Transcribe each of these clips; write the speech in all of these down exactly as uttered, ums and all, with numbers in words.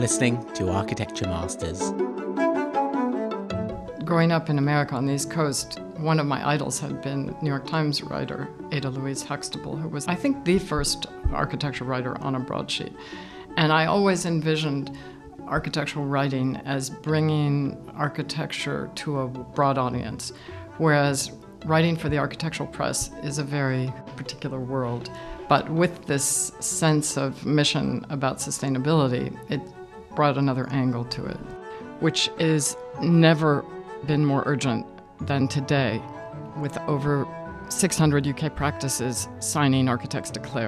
listening to Architecture Masters. Growing up in America on the East Coast, one of my idols had been New York Times writer Ada Louise Huxtable, who was, I think, the first architecture writer on a broadsheet. And I always envisioned architectural writing as bringing architecture to a broad audience, whereas writing for the architectural press is a very particular world. But with this sense of mission about sustainability, it brought another angle to it, which is never been more urgent than today, with over six hundred U K practices signing Architects Declare.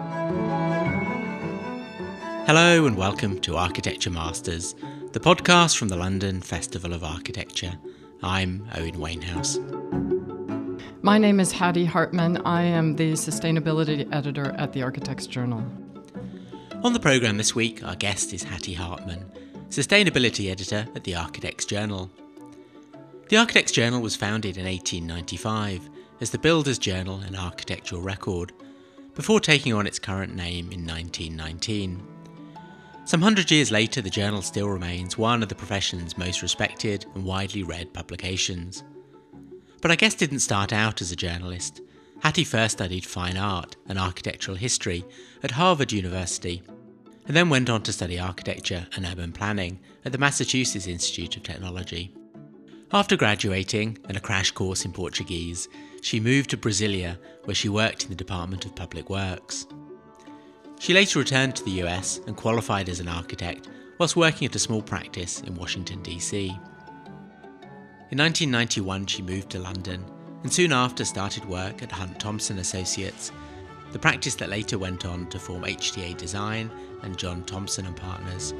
Hello and welcome to Architecture Masters, the podcast from the London Festival of Architecture. I'm Owen Wainhouse. My name is Hattie Hartman. I am the sustainability editor at the Architects Journal. On the programme this week, our guest is Hattie Hartman, sustainability editor at the Architects Journal. The Architects Journal was founded in eighteen ninety-five as the Builders' Journal and Architectural Record, before taking on its current name in nineteen nineteen. Some hundred years later, the journal still remains one of the profession's most respected and widely read publications. But I guess didn't start out as a journalist. Hattie first studied fine art and architectural history at Harvard University, and then went on to study architecture and urban planning at the Massachusetts Institute of Technology. After graduating and a crash course in Portuguese, she moved to Brasilia, where she worked in the Department of Public Works. She later returned to the U S and qualified as an architect whilst working at a small practice in Washington, D C. In nineteen ninety-one, she moved to London and soon after started work at Hunt Thompson Associates, the practice that later went on to form H T A Design and John Thompson and Partners.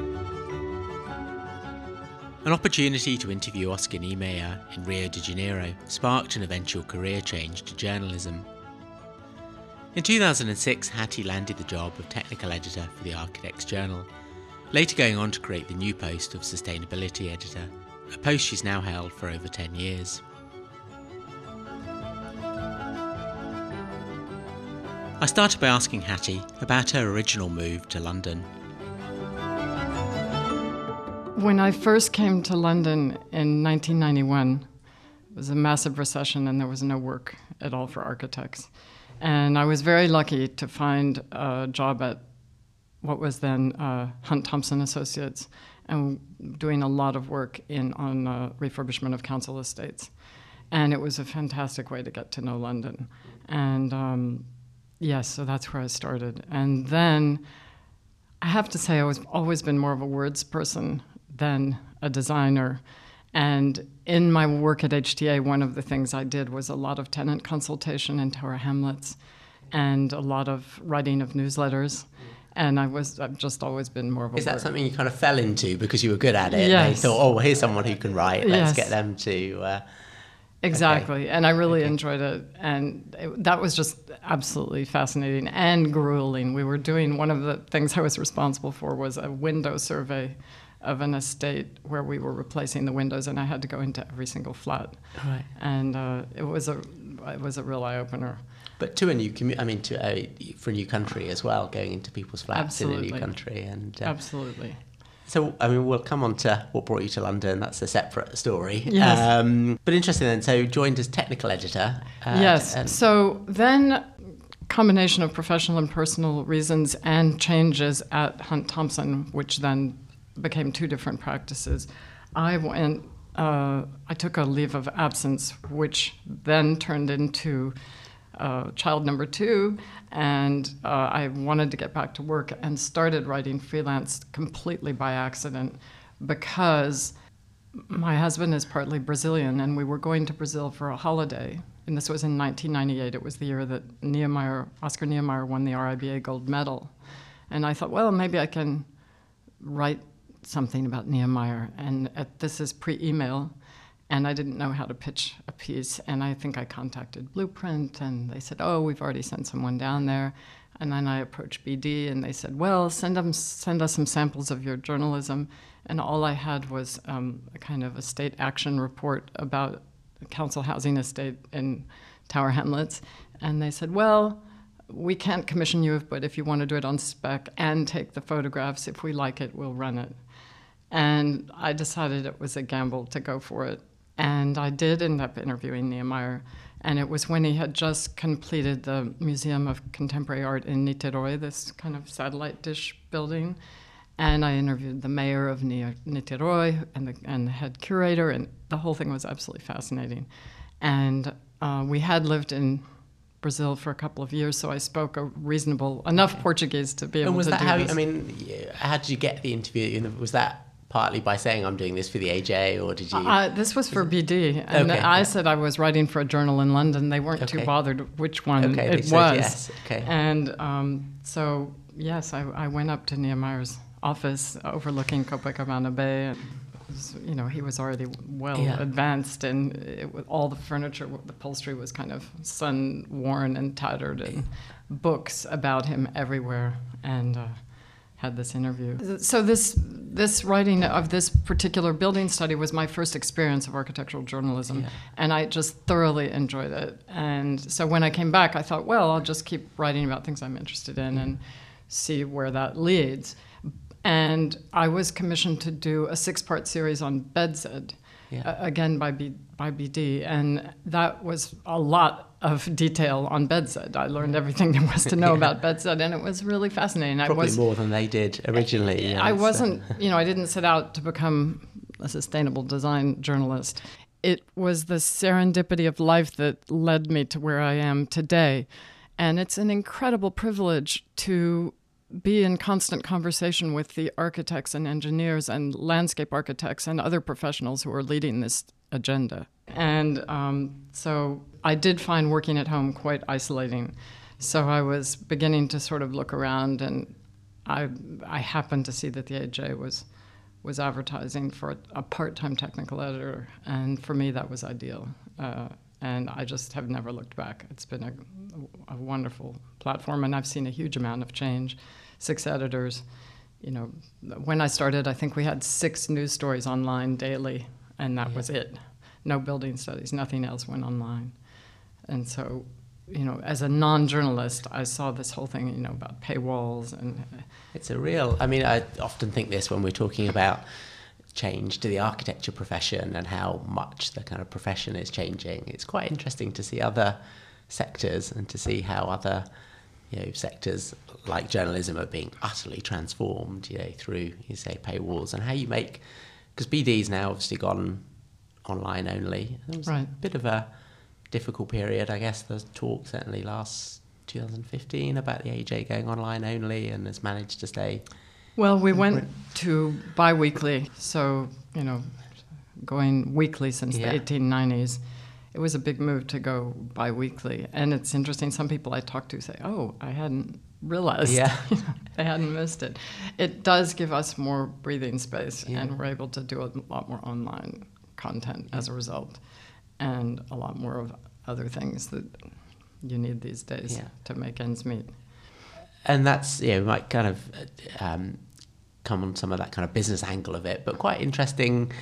An opportunity to interview Oscar Niemeyer in Rio de Janeiro sparked an eventual career change to journalism. In two thousand six, Hattie landed the job of technical editor for the Architects Journal, later going on to create the new post of sustainability editor, a post she's now held for over ten years. I started by asking Hattie about her original move to London. When I first came to London in nineteen ninety-one, it was a massive recession and there was no work at all for architects. And I was very lucky to find a job at what was then uh, Hunt Thompson Associates, and doing a lot of work in on uh, refurbishment of council estates. And it was a fantastic way to get to know London. And um, yes, so that's where I started. And then I have to say I was always been more of a words person than a designer. And in my work at H T A, one of the things I did was a lot of tenant consultation in Tower Hamlets and a lot of writing of newsletters. And I was, I've just always been more of a Is that word. something you kind of fell into because you were good at it? Yes. And they thought, oh, well, here's someone who can write. Let's Yes. get them to... Uh, Exactly. Okay. And I really Okay. enjoyed it. And it, that was just absolutely fascinating and grueling. We were doing, one of the things I was responsible for was a window survey of an estate where we were replacing the windows, and I had to go into every single flat. Right. And uh, it was a it was a real eye-opener. But to a new community, I mean, to a, for a new country as well, going into people's flats Absolutely. in a new country. And uh, Absolutely. So, I mean, we'll come on to what brought you to London. That's a separate story. Yes. Um, but interesting then, so joined as technical editor. Uh, Yes. and- So then, combination of professional and personal reasons and changes at Hunt Thompson, which then became two different practices. I went. Uh, I took a leave of absence, which then turned into uh, child number two, and uh, I wanted to get back to work and started writing freelance completely by accident because my husband is partly Brazilian, and we were going to Brazil for a holiday. And this was in nineteen ninety-eight. It was the year that Niemeyer, Oscar Niemeyer won the R I B A gold medal. And I thought, well, maybe I can write something about Niemeyer. And at, this is pre-email, and I didn't know how to pitch a piece. And I think I contacted Blueprint, and they said, oh, we've already sent someone down there. And then I approached B D, and they said, well, send them, send us some samples of your journalism. And all I had was um, a kind of a state action report about a council housing estate in Tower Hamlets. And they said, well, we can't commission you, but if you want to do it on spec and take the photographs, if we like it, we'll run it. And I decided it was a gamble to go for it. And I did end up interviewing Niemeyer. And it was when he had just completed the Museum of Contemporary Art in Niteroi, this kind of satellite dish building. And I interviewed the mayor of Niteroi and the, and the head curator, and the whole thing was absolutely fascinating. And uh, we had lived in Brazil for a couple of years, so I spoke a reasonable enough okay. Portuguese to be able and was to that do how this. You, I mean, how did you get the interview? Was that partly by saying I'm doing this for the A J, or did you? Uh, this was for B D, and okay. I said I was writing for a journal in London. They weren't okay. too bothered which one okay, it they was. Said yes. Okay. And um, so yes, I, I went up to Niemeyer's office overlooking Copacabana Bay. And it was, you know, he was already well yeah. advanced, and it, all the furniture, the upholstery was kind of sun-worn and tattered, and books about him everywhere. And uh, had this interview. So this this writing of this particular building study was my first experience of architectural journalism, yeah. and I just thoroughly enjoyed it. And so when I came back, I thought, well, I'll just keep writing about things I'm interested in and see where that leads. And I was commissioned to do a six-part series on Bedzed, yeah. uh, again by B, by B D, and that was a lot of detail on Bedzed. I learned everything there was to know yeah. about Bedzed, and it was really fascinating. Probably I was, more than they did originally. Yeah, I wasn't, so. you know, I didn't set out to become a sustainable design journalist. It was the serendipity of life that led me to where I am today, and it's an incredible privilege to be in constant conversation with the architects and engineers and landscape architects and other professionals who are leading this agenda. And um, so I did find working at home quite isolating. So I was beginning to sort of look around, and I I happened to see that the A J was was advertising for a, a part-time technical editor, and for me that was ideal. Uh, and I just have never looked back. It's been a, a wonderful platform, and I've seen a huge amount of change. Six editors. You know, when I started, I think we had six news stories online daily, and that yeah. was it. No building studies, nothing else went online. And so, you know, as a non-journalist, I saw this whole thing, you know, about paywalls and... It's a real... I mean, I often think this when we're talking about change to the architecture profession and how much the kind of profession is changing. It's quite interesting to see other sectors and to see how other, you know, sectors like journalism are being utterly transformed, you know, through, you say, paywalls, and how you make... Because B D's now obviously gone online only. It was right. a bit of a difficult period, I guess. There's talk certainly last two thousand fifteen about the A J going online only, and has managed to stay. Well, we went to bi-weekly, so, you know, going weekly since yeah. the eighteen nineties. It was a big move to go bi-weekly. And it's interesting, some people I talk to say, oh, I hadn't realized. Yeah. I hadn't missed it. It does give us more breathing space, yeah. and we're able to do a lot more online content as a result, and a lot more of other things that you need these days yeah. to make ends meet. And that's, yeah, we might kind of um, come on some of that kind of business angle of it, but quite interesting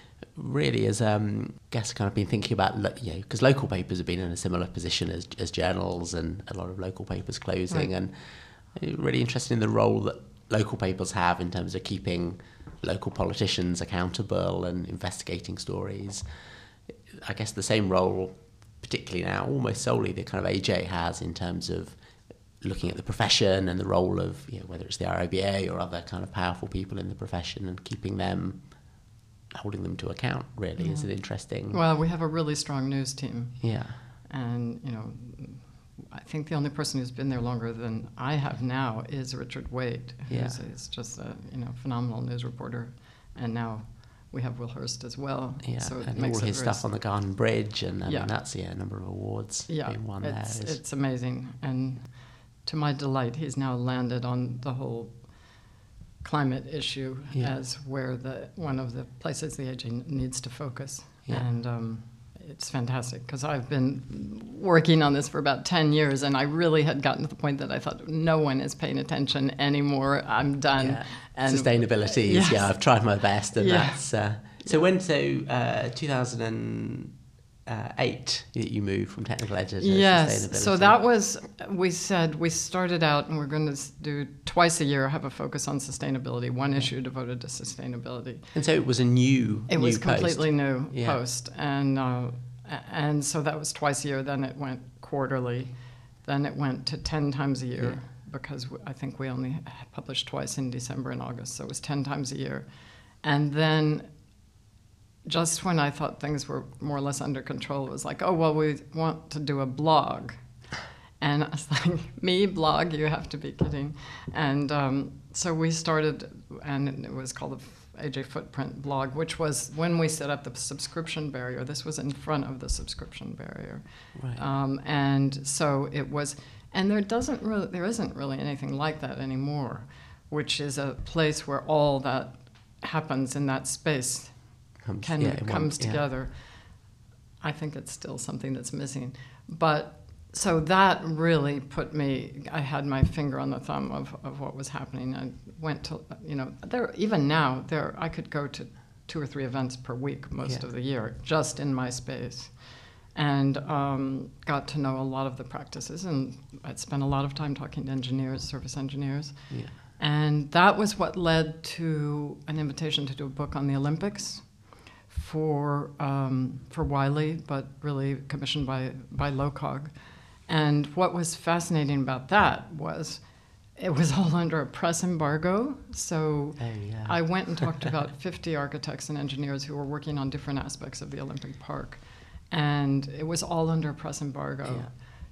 really as um, I guess kind of been thinking about, you know, because local papers have been in a similar position as, as journals, and a lot of local papers closing, right. and really interested in the role that local papers have in terms of keeping local politicians accountable and investigating stories. I guess the same role, particularly now, almost solely the kind of A J has in terms of looking at the profession and the role of, you know, whether it's the R I B A or other kind of powerful people in the profession, and keeping them, holding them to account, really, yeah. is an interesting... Well, we have a really strong news team. Yeah. And, you know, I think the only person who's been there longer than I have now is Richard Waite, who's yeah. is just a, you know, phenomenal news reporter. And now we have Will Hurst as well. Yeah, so it and makes all his very stuff on the Garden Bridge, and I yeah. mean, that's yeah, a number of awards yeah, being won it's, there. Is... It's amazing. And to my delight, he's now landed on the whole climate issue yeah. as where the one of the places the A J needs to focus. Yeah. And um, it's fantastic, because I've been working on this for about ten years, and I really had gotten to the point that I thought, no one is paying attention anymore. I'm done. Yeah. And sustainability is, yes. yeah, I've tried my best, and yeah. that's... Uh, so when, so uh, two thousand uh, eight that you moved from technical editor to yes. sustainability. So that was, we said, we started out and we're going to do twice a year, have a focus on sustainability, one issue devoted to sustainability. And so it was a new It new was post. completely new Yeah. post. And, uh, and so that was twice a year. Then it went quarterly. Then it went to ten times a year. Yeah. Because I think we only published twice in December and August, so it was ten times a year. And then just when I thought things were more or less under control, it was like, oh, well, we want to do a blog. And I was like, me, blog? You have to be kidding. And um, so we started, and it was called the A J Footprint blog, which was when we set up the subscription barrier. This was in front of the subscription barrier. Right. Um, and so it was... And there doesn't really, there isn't really anything like that anymore, which is a place where all that happens in that space Comes, can yeah, in comes one- yeah. together. I think it's still something that's missing, but so that really put me. I had my finger on the thumb of, of what was happening. I went to, you know, there even now there I could go to two or three events per week most Yeah. of the year just in my space. And um, got to know a lot of the practices, and I'd spent a lot of time talking to engineers, service engineers. Yeah. And that was what led to an invitation to do a book on the Olympics for um, for Wiley, but really commissioned by, by LOCOG. And what was fascinating about that was it was all under a press embargo. So Oh, yeah. I went and talked to about fifty architects and engineers who were working on different aspects of the Olympic Park. And it was all under press embargo. Yeah.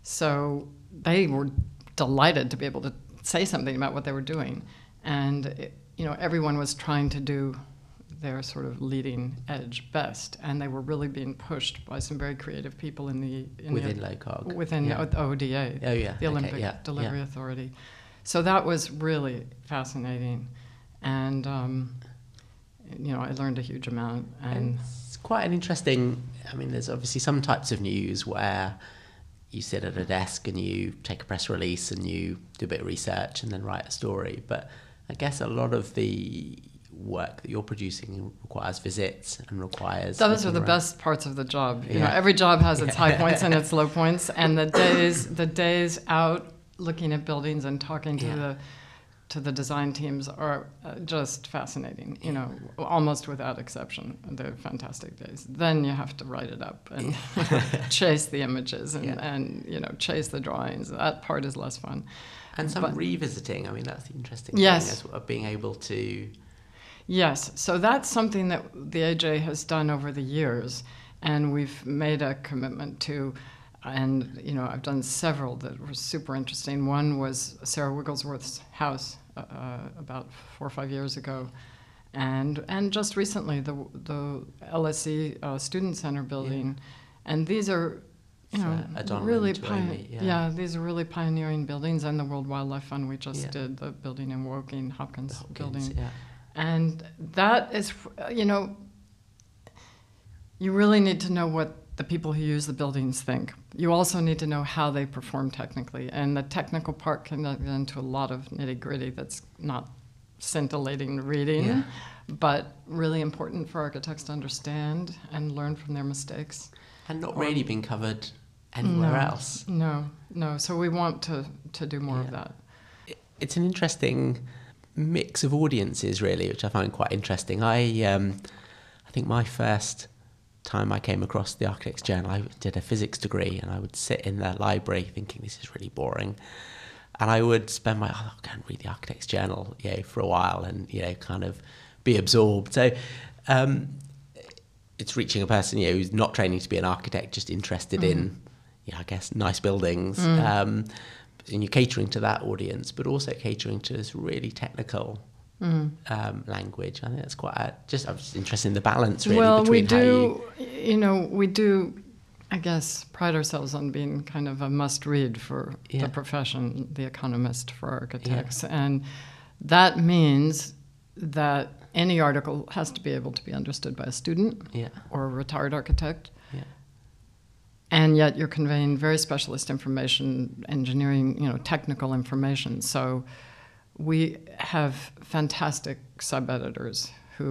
So they were delighted to be able to say something about what they were doing. And, it, you know, everyone was trying to do their sort of leading edge best. And they were really being pushed by some very creative people in the... In Within the, LOCOG. Within Yeah. the O D A, Oh, yeah. the Okay, Olympic yeah, Delivery yeah. Authority. So that was really fascinating. And, um, you know, I learned a huge amount. And It's quite an interesting, I mean, there's obviously some types of news where you sit at a desk and you take a press release and you do a bit of research and then write a story. But I guess a lot of the work that you're producing requires visits and requires... those are looking the around. best parts of the job. You know, Yeah. every job has its high points and its low points, and the days the days out looking at buildings and talking to Yeah. the to the design teams are uh, just fascinating. You know, almost without exception, they're fantastic days. Then you have to write it up and chase the images and, Yeah. and you know chase the drawings. That part is less fun. And some But- revisiting, I mean, that's the interesting Yes. thing, as, of being able to... Yes, so that's something that the A J has done over the years, and we've made a commitment to. And you know, I've done several that were super interesting. One was Sarah Wigglesworth's house uh, about four or five years ago, and and just recently the the L S E uh, Student Center building, and these are. You know, So, O'Donnell really, and pi- Tuomi, yeah. yeah, these are really pioneering buildings, and the World Wildlife Fund we just Yeah. did the building in Woking, Hopkins, the Hopkins, building. yeah. And that is, you know, you really need to know what the people who use the buildings think. You also need to know how they perform technically. And the technical part can get into a lot of nitty gritty that's not scintillating reading, Yeah. but really important for architects to understand and learn from their mistakes. And not really being covered anywhere no, else. No, no. So we want to, to do more of Yeah. that. It's an interesting mix of audiences, really, which I find quite interesting. I, um, I think my first time I came across the Architects Journal, I did a physics degree, and I would sit in the library thinking this is really boring, and I would spend my oh, I'll go and read the Architects Journal, you know, for a while, and you know, kind of be absorbed. So. Um, it's reaching a person, you know, who's not training to be an architect, just interested mm. in, yeah, I guess, nice buildings. Mm. Um, and you're catering to that audience, but also catering to this really technical mm. um, language. I think that's quite a, just, I'm just interested in the balance, really, well, between we do, how you... you know, we do, I guess, pride ourselves on being kind of a must-read for yeah. the profession, The Economist for architects. Yeah. And that means that any article has to be able to be understood by a student yeah. or a retired architect. Yeah. And yet you're conveying very specialist information, engineering, you know, technical information. So we have fantastic sub-editors who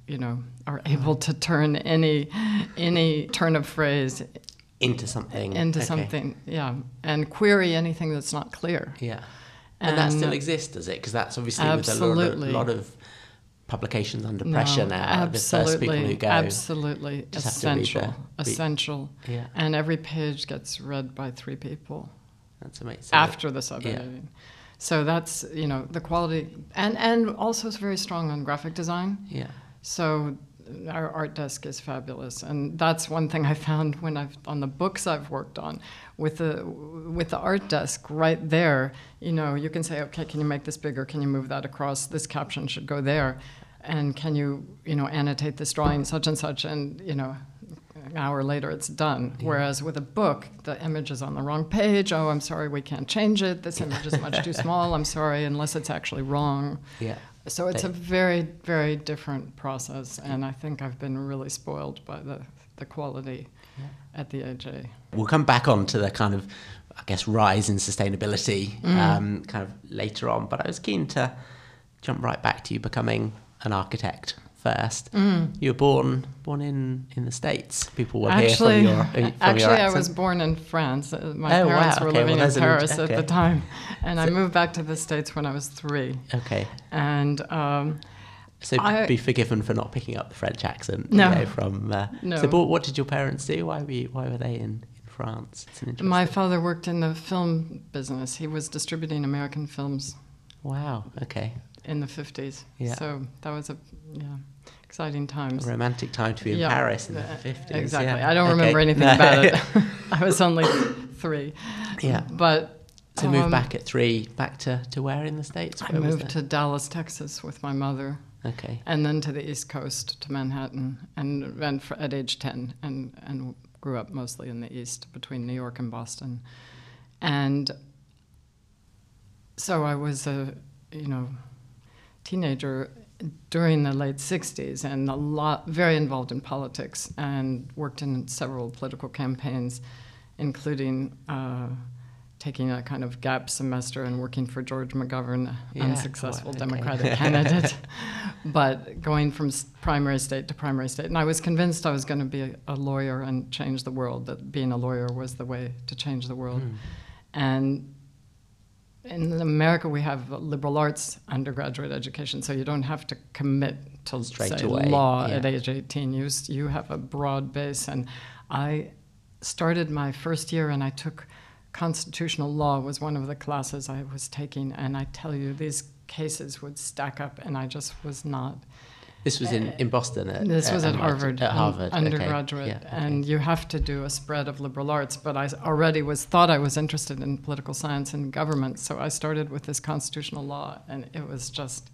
you know, are able to turn any any turn of phrase into something. Into okay. something, yeah, and query anything that's not clear. Yeah, and, and that still exists, does it? Because that's obviously absolutely. with a lot of, lot of publications under pressure no, now. Absolutely, the first people who go absolutely essential, the, essential. Yeah. And every page gets read by three people. That's amazing. After the sub-editing. Yeah. So that's, you know, the quality, and, and also it's very strong on graphic design. Yeah. So our art desk is fabulous, and that's one thing I found when I've on the books I've worked on, with the with the art desk right there. You know, you can say, okay, can you make this bigger? Can you move that across? This caption should go there, and can you you know annotate this drawing such and such? And you know, an hour later it's done. Yeah. Whereas with a book, the image is on the wrong page. Oh, I'm sorry, we can't change it. This image is much too small. I'm sorry, unless it's actually wrong. Yeah. So it's a very, very different process, and I think I've been really spoiled by the, the quality yeah. at the A J. We'll come back on to the kind of, I guess, rise in sustainability mm. um, kind of later on, but I was keen to jump right back to you becoming an architect first. Mm. You were born born in, in the States. People will actually, hear from your from Actually, your I was born in France. My oh, parents wow. were okay. living well, in Paris an, okay. at the time, and so, I moved back to the States when I was three. Okay. And um, so I, be forgiven for not picking up the French accent. No. You know, from uh, no. So, but what did your parents do? Why were you, why were they in, in France? It's an interesting... My father worked in the film business. He was distributing American films. Wow. Okay. In the fifties. Yeah. So that was a yeah. exciting times. A romantic time to be in yeah, Paris in the, the fifties. Exactly. Yeah. I don't okay. remember anything no. about it. I was only three. Yeah. But so um, moved back at three, back to, to where in the States? Where I was moved that? to Dallas, Texas with my mother. Okay. And then to the East Coast, to Manhattan, and, and for, at age ten, and, and grew up mostly in the East, between New York and Boston. And so I was a, you know, teenager during the late sixties, and a lot, very involved in politics, and worked in several political campaigns, including uh, taking a kind of gap semester and working for George McGovern, yeah, unsuccessful okay. Democratic candidate, but going from primary state to primary state. And I was convinced I was going to be a, a lawyer and change the world, that being a lawyer was the way to change the world. Mm. And in America, we have liberal arts undergraduate education, so you don't have to commit to, Straight say, away. law yeah. at age eighteen. You, you have a broad base. And I started my first year, and I took constitutional law was one of the classes I was taking, and I tell you, these cases would stack up, and I just was not... This was in, in Boston? At, this was at, at Harvard, at Harvard. undergraduate, okay. yeah, okay. and you have to do a spread of liberal arts, but I already was thought I was interested in political science and government, so I started with this constitutional law, and it was just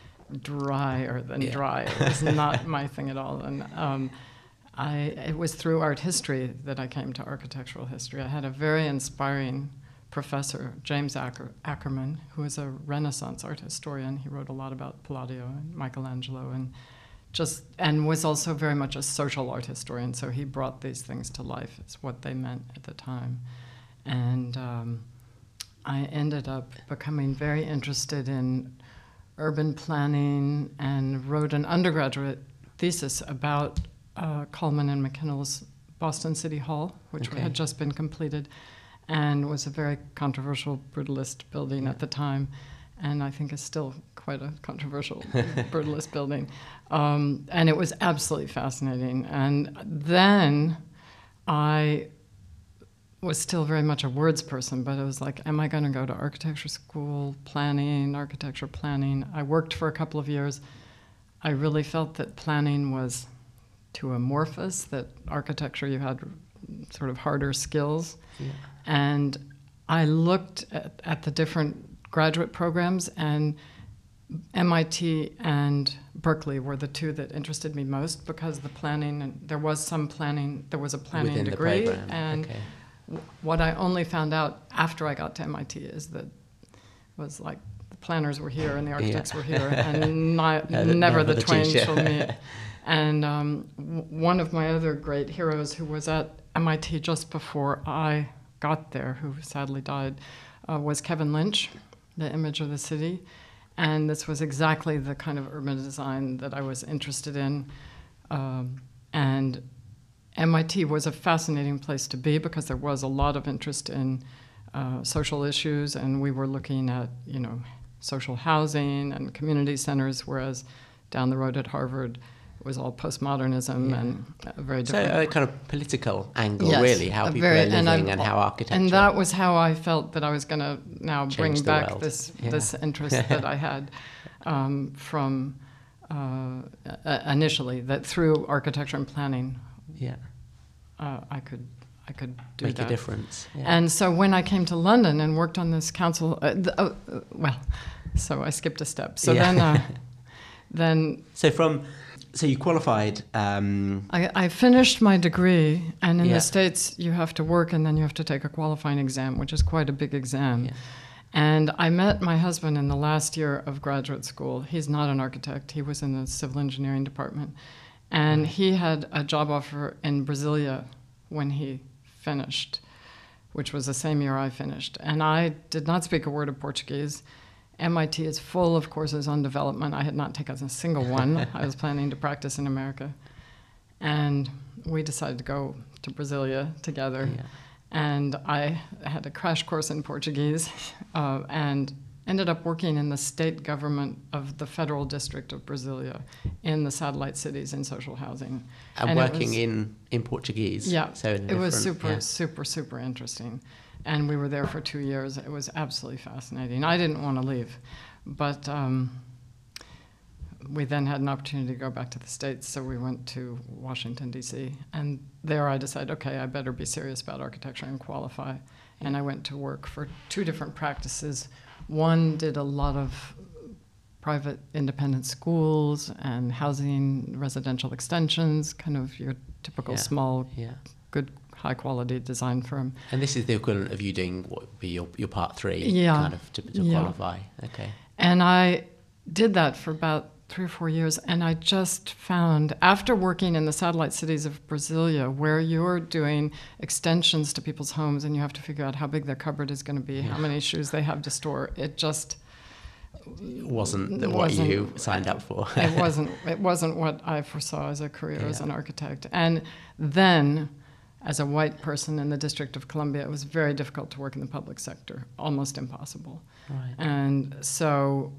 drier than yeah. dry. It was not my thing at all, and um, I, it was through art history that I came to architectural history. I had a very inspiring professor, James Acker, Ackerman, who is a Renaissance art historian. He wrote a lot about Palladio and Michelangelo, and just and was also very much a social art historian. So he brought these things to life. It's what they meant at the time, and um, I ended up becoming very interested in urban planning and wrote an undergraduate thesis about uh, Coleman and McKinnell's Boston City Hall, which okay. had just been completed, and was a very controversial brutalist building yeah. at the time, and I think is still quite a controversial brutalist building. Um, and it was absolutely fascinating. And then I was still very much a words person, but it was like, am I going to go to architecture school, planning, architecture planning? I worked for a couple of years. I really felt that planning was too amorphous, that architecture you had sort of harder skills. Yeah. And I looked at, at the different graduate programs, and M I T and Berkeley were the two that interested me most, because the planning, and there was some planning, there was a planning Within degree, the program. and okay. w- what I only found out after I got to M I T is that was like the planners were here and the architects yeah. were here, and not, uh, never, never the, the twain teacher. shall meet. And um, w- one of my other great heroes, who was at M I T just before I got there, who sadly died, uh, was Kevin Lynch, the Image of the City. And this was exactly the kind of urban design that I was interested in. Um, and M I T was a fascinating place to be because there was a lot of interest in uh, social issues, and we were looking at, you know, social housing and community centers, whereas down the road at Harvard it was all postmodernism yeah. and uh, very different. So a kind of political angle, yes, really, how people very, are living and, and how architecture... And that was how I felt that I was going to now bring back world. this yeah. this interest that I had um, from uh, initially, that through architecture and planning, yeah, uh, I could I could do make that. a difference. Yeah. And so when I came to London and worked on this council, uh, the, uh, well, so I skipped a step. So yeah. then, uh, then so from so you qualified. Um, I, I finished my degree, and in yeah. the States you have to work and then you have to take a qualifying exam, which is quite a big exam. Yeah. And I met my husband in the last year of graduate school. He's not an architect. He was in the civil engineering department. And right. he had a job offer in Brasilia when he finished, which was the same year I finished. And I did not speak a word of Portuguese. M I T is full of courses on development. I had not taken a single one. I was planning to practice in America. And we decided to go to Brasilia together. Yeah. And I had a crash course in Portuguese uh, and ended up working in the state government of the federal district of Brasilia in the satellite cities in social housing. And, and working was, in, in Portuguese. Yeah, so in it was super, yeah. super, super interesting. And we were there for two years. It was absolutely fascinating. I didn't want to leave. But um, we then had an opportunity to go back to the States, so we went to Washington, D C. And there I decided, okay, I better be serious about architecture and qualify. And I went to work for two different practices. One did a lot of private independent schools and housing, residential extensions, kind of your typical yeah. small, yeah. good, high-quality design firm. And this is the equivalent of you doing what would be your, your part three, yeah. kind of, to, to yeah. qualify. Okay. And I did that for about three or four years, and I just found, after working in the satellite cities of Brasilia, where you're doing extensions to people's homes and you have to figure out how big their cupboard is going to be, yeah. how many shoes they have to store, it just wasn't the, what wasn't, you signed up for. it wasn't. It wasn't what I foresaw as a career yeah. as an architect. And then, as a white person in the District of Columbia, it was very difficult to work in the public sector, almost impossible. Right. And so,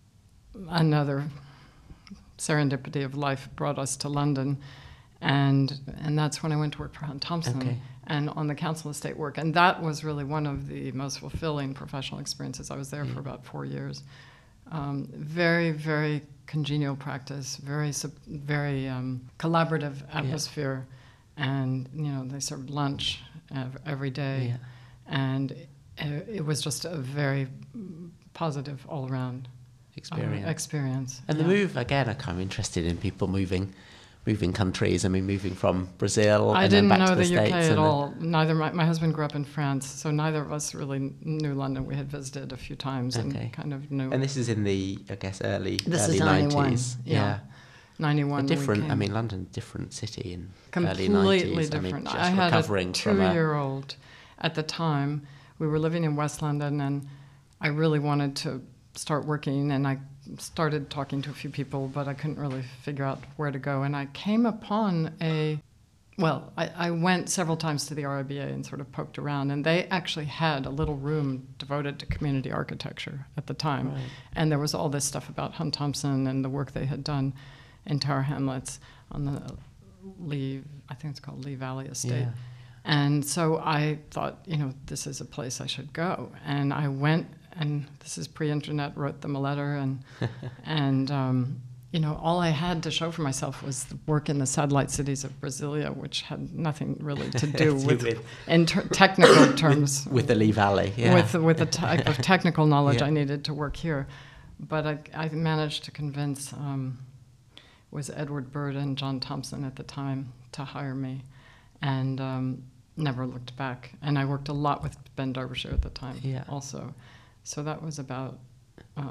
another serendipity of life brought us to London, and and that's when I went to work for Hunt Thompson okay. and on the council estate work, and that was really one of the most fulfilling professional experiences. I was there yeah. for about four years. Um, very, very congenial practice, very very um, collaborative atmosphere, yeah. and you know they served lunch every day, yeah. and it, it was just a very positive all around. Experience. Uh, experience. And yeah. the move, again, I'm kind of interested in people moving moving countries. I mean, moving from Brazil I and didn't then back know to the, the U K States. at all. Neither my, my husband grew up in France, so neither of us really knew London. We had visited a few times okay. and kind of knew. And this is in the, I guess, early this early is nineties. Yeah. yeah. ninety-one. A different, we I mean, London, different city in completely early nineties. different. I, mean, I had a from two-year-old a... at the time. We were living in West London, and I really wanted to start working, and I started talking to a few people, but I couldn't really figure out where to go. And I came upon a, well, I, I went several times to the R I B A and sort of poked around, and they actually had a little room devoted to community architecture at the time. Right. And there was all this stuff about Hunt Thompson and the work they had done in Tower Hamlets on the Lee, I think it's called Lee Valley Estate. Yeah. And so I thought, you know, this is a place I should go. And I went, and this is pre-internet, wrote them a letter, and, and um, you know, all I had to show for myself was the work in the satellite cities of Brasilia, which had nothing really to do with, with in ter- technical terms. With, with the Lee Valley, yeah. With, with the type of technical knowledge yeah. I needed to work here. But I, I managed to convince, um, was Edward Bird and John Thompson at the time, to hire me. And um, never looked back. And I worked a lot with Ben Derbyshire at the time yeah. also. So that was about, uh,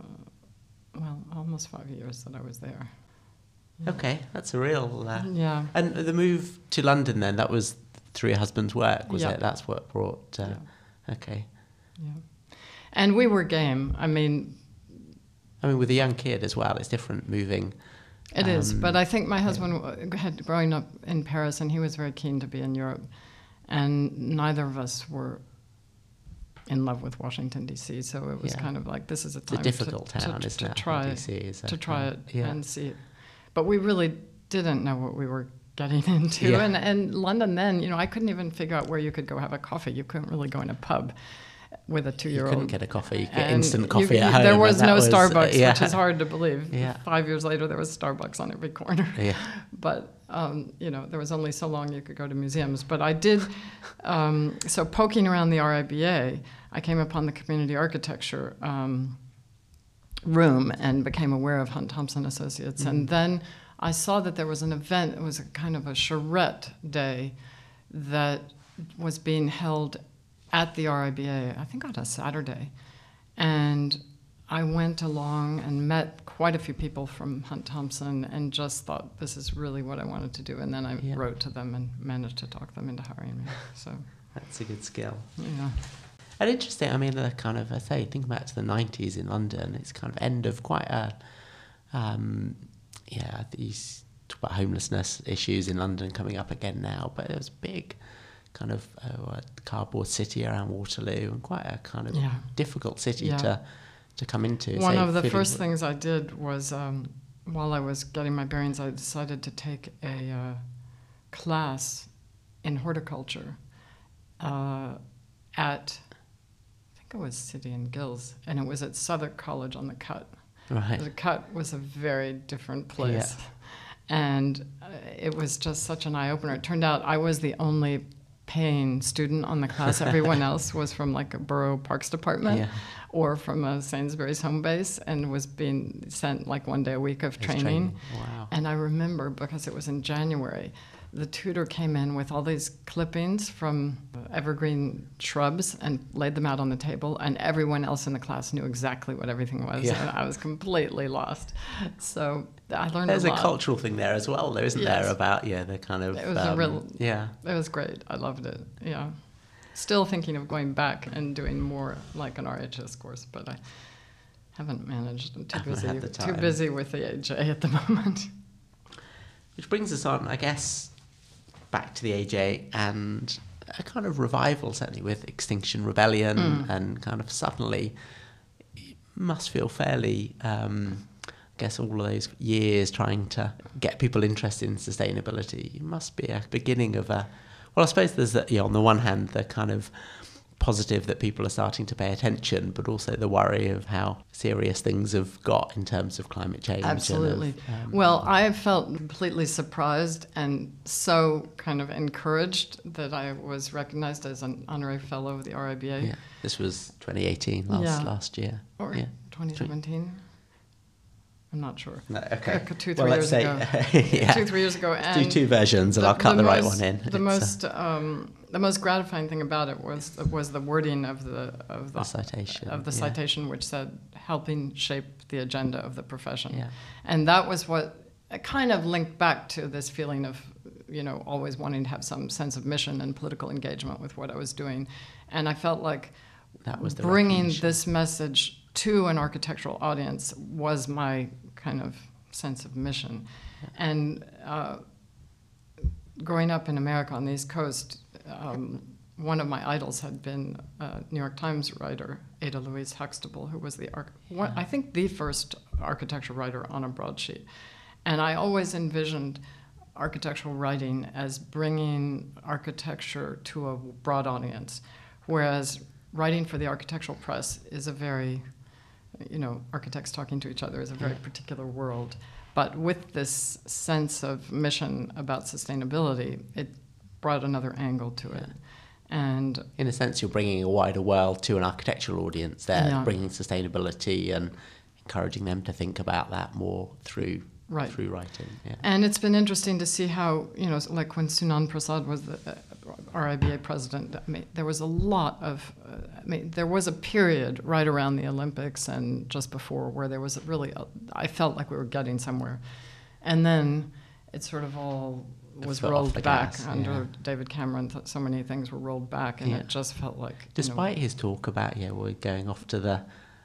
well, almost five years that I was there. Okay, that's a real... Uh, yeah. And the move to London then, that was through your husband's work, was yeah. it? That's what brought... Uh, yeah. Okay. Yeah. And we were game. I mean, I mean, with a young kid as well, it's different moving. It um, is, but I think my husband yeah. had grown up in Paris, and he was very keen to be in Europe, and neither of us were in love with Washington D C. So it was yeah. kind of like, this is a time it's a difficult to, town, to, isn't to it? try D C is to try um, it yeah. and see it. But we really didn't know what we were getting into, yeah. and and London then, you know, I couldn't even figure out where you could go have a coffee. You couldn't really go in a pub with a two-year-old. You couldn't get a coffee. You could get and instant coffee you, at home. There was no was, Starbucks, uh, yeah. which is hard to believe. Yeah. Five years later, there was Starbucks on every corner. Yeah. But, um, you know, there was only so long you could go to museums. But I did, um, so poking around the R I B A, I came upon the community architecture um, room and became aware of Hunt Thompson Associates. Mm-hmm. And then I saw that there was an event, it was a kind of a charrette day that was being held at the R I B A, I think on a Saturday. And I went along and met quite a few people from Hunt Thompson and just thought, this is really what I wanted to do. And then I yeah. wrote to them and managed to talk them into hiring me. So that's a good skill. Yeah. And interesting, I mean, the kind of, I say, think back to the nineties in London, it's kind of end of quite a, um, yeah, these talk about homelessness issues in London coming up again now, but it was big kind of uh, cardboard city around Waterloo and quite a kind of yeah. difficult city yeah. to to come into. One so of the first w- things I did was, um, while I was getting my bearings, I decided to take a uh, class in horticulture uh, at, I think it was City and Guilds, and it was at Southwark College on the Cut. Right. The Cut was a very different place. Yeah. And uh, it was just such an eye-opener. It turned out I was the only paying student on the class. Everyone else was from like a borough parks department yeah. or from a Sainsbury's home base and was being sent like one day a week of training. training. Wow. And I remember, because it was in January, the tutor came in with all these clippings from evergreen shrubs and laid them out on the table, and everyone else in the class knew exactly what everything was. Yeah. And I was completely lost. So I learned There's a lot. There's a cultural thing there as well, though, isn't yes. there, about, yeah, the kind of... It was um, a real... Yeah. It was great. I loved it, yeah. Still thinking of going back and doing more like an R H S course, but I haven't managed. I'm too busy, too busy with the A J at the moment. Which brings us on, I guess, back to the A J and a kind of revival, certainly with Extinction Rebellion, mm. and kind of suddenly it must feel fairly, um, I guess all of those years trying to get people interested in sustainability, it must be a beginning of a, well, I suppose there's, the, you know, on the one hand, the kind of positive that people are starting to pay attention, but also the worry of how serious things have got in terms of climate change. Absolutely. Of, um, well, I felt completely surprised and so kind of encouraged that I was recognized as an honorary fellow of the R I B A. Yeah. This was twenty eighteen, last yeah. last year. Or yeah. twenty seventeen? I'm not sure. No, okay. Two, three well, years say, ago. yeah. Two, three years ago. And do two versions, and the, I'll cut the, the right most, one in. The it's most, um, the most gratifying thing about it was was the wording of the of the, the citation of the yeah. citation, which said helping shape the agenda of the profession, yeah. and that was what it kind of linked back to this feeling of, you know, always wanting to have some sense of mission and political engagement with what I was doing, and I felt like that was the bringing this message to an architectural audience was my kind of sense of mission. Yeah. And uh, growing up in America on the East Coast, um, one of my idols had been a New York Times writer, Ada Louise Huxtable, who was the, arch- yeah. one, I think, the first architecture writer on a broadsheet. And I always envisioned architectural writing as bringing architecture to a broad audience, whereas writing for the architectural press is a very, you know, architects talking to each other is a very yeah. particular world. But with this sense of mission about sustainability, it brought another angle to it. And in a sense, you're bringing a wider world to an architectural audience there, yeah. bringing sustainability and encouraging them to think about that more through right. through writing. Yeah. And it's been interesting to see how, you know, like when Sunan Prasad was the uh, R I B A president, I mean, there was a lot of, uh, I mean, there was a period right around the Olympics and just before where there was really, a, I felt like we were getting somewhere. And then it sort of all was rolled back gas, under yeah. David Cameron. So many things were rolled back, and yeah. it just felt like... Despite you know, his talk about, yeah, we're going off to the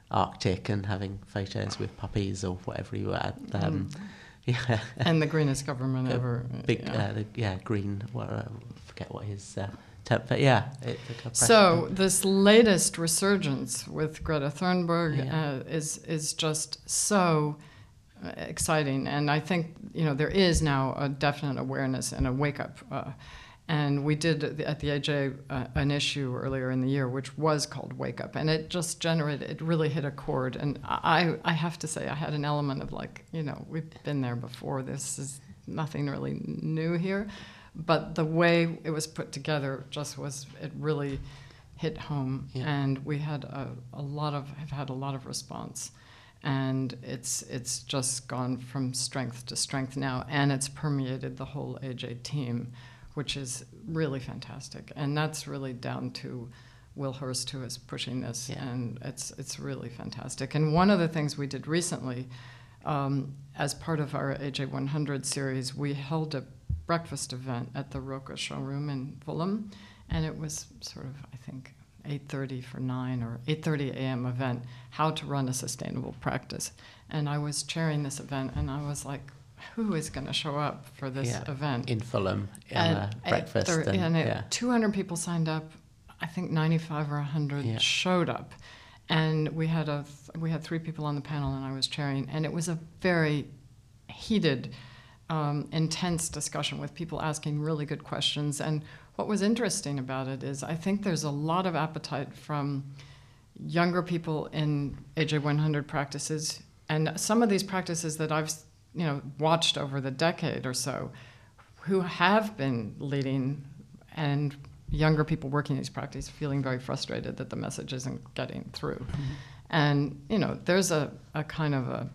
Arctic and having photos with puppies or whatever you had. Um, Mm. yeah, And the greenest government A ever. big, yeah. uh, the, yeah, green. Well, I forget what his uh, term, but yeah. It, the kind of So press- this latest resurgence with Greta Thunberg Yeah. uh, is is just so uh, exciting, and I think you know there is now a definite awareness and a wake up. Uh, and we did at the- at the A J uh, an issue earlier in the year, which was called Wake Up, and it just generated. It really hit a chord, and I I have to say I had an element of like you know we've been there before. This is nothing really new here. But the way it was put together just was, it really hit home. Yeah. And we had a, a lot of, have had a lot of response. And it's it's just gone from strength to strength now. And it's permeated the whole A J team, which is really fantastic. And that's really down to Will Hurst, who is pushing this. Yeah. And it's, it's really fantastic. And one of the things we did recently, um, as part of our A J one hundred series, we held a breakfast event at the Roca showroom in Fulham, and it was sort of, I think, eight thirty for nine or eight thirty a.m. event, how to run a sustainable practice. And I was chairing this event, and I was like, who is going to show up for this yeah, event? in Fulham, in And a at breakfast. thir- and, and it, yeah. two hundred people signed up. I think ninety-five or one hundred Yeah. showed up. And we had a th- we had three people on the panel, and I was chairing, and it was a very heated, um, intense discussion with people asking really good questions. And what was interesting about it is I think there's a lot of appetite from younger people in A J one hundred practices, and some of these practices that I've you know watched over the decade or so, who have been leading, and younger people working in these practices feeling very frustrated that the message isn't getting through. Mm-hmm. And you know, there's a, a kind of a,